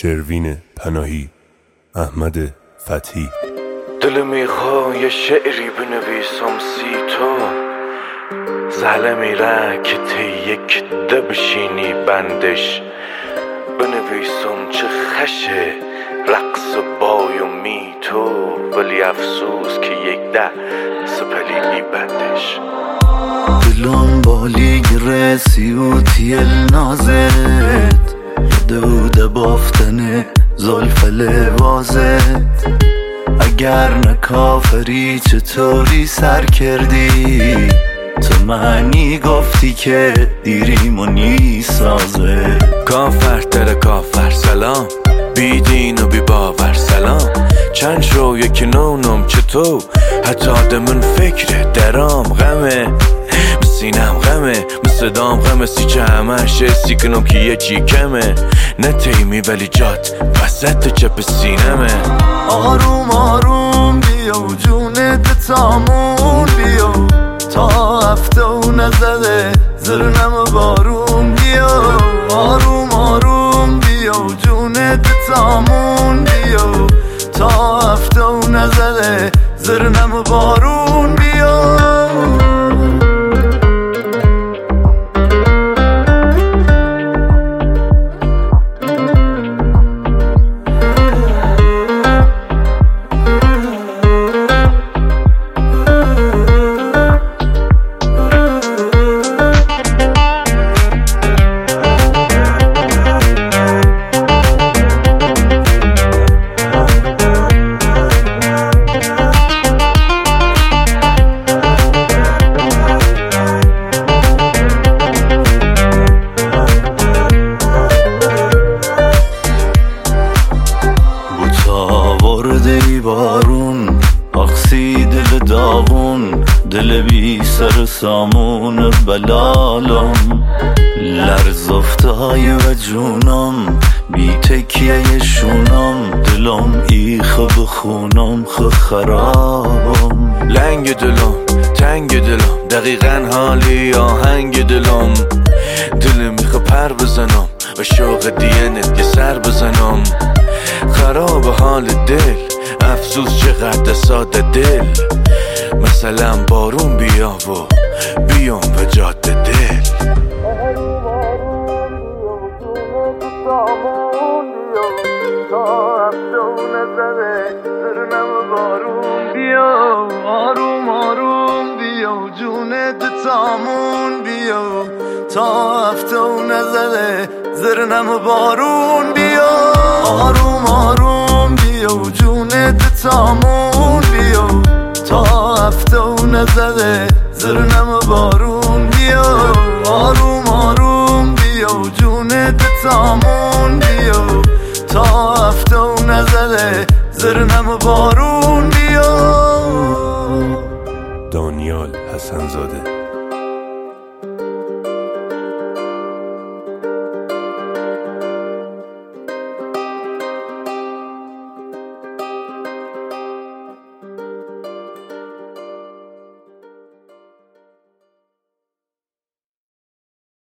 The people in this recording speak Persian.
شروین پناهی، احمد فتحی. دل میخواه یه شعری بنویسم سی تو، زهله میره که تی یک ده بشینی بندش، بنویسم چه خشه رقص بای و می تو، ولی افسوس که یک ده سپلیلی بندش. دلم بالی رسی و تیل نازت، دوده بافتن زلف لبازت. اگر نکافری چطوری سر کردی، تو معنی گفتی که دیریم و نیسازه. کافر تر کافر سلام، بی دین و بی باور سلام. چند شو یکی نونم چطور، حتی دمون فکر درام غمه، سینم غمه، صدام غمه، سی چه همش سی کنم که یه چی کمه. نه تیمی ولی جات وسط چپ سینمه. آروم آروم بیا و جونت تامون بیا، تا هفته و نزده زرنم و بارون بیا. آروم آروم بیا و جونت تامون بیا، تا هفته و نزده زرنم و بارون بیا. بارون اقصی دل داغون، دل بی سر سامون بلالم. لرز افتای و جونم بی تکیه شونم، دلم ایخ بخونم خرابم. لنگ دلم تنگ دلم، دقیقا حالی آهنگ دلم. دلم میخوا پر بزنم و شوق دینت یه سر بزنم. خراب حال دل، افسوس چقدر ساده دل. مثلا بارون بیا و بیام و جاده دل. آروم آروم بیا و جونت تامون بیا، تا هفته و نزده زرنم و بارون بیا. آروم آروم بیا و جونت تامون بیا، تا هفته و نزده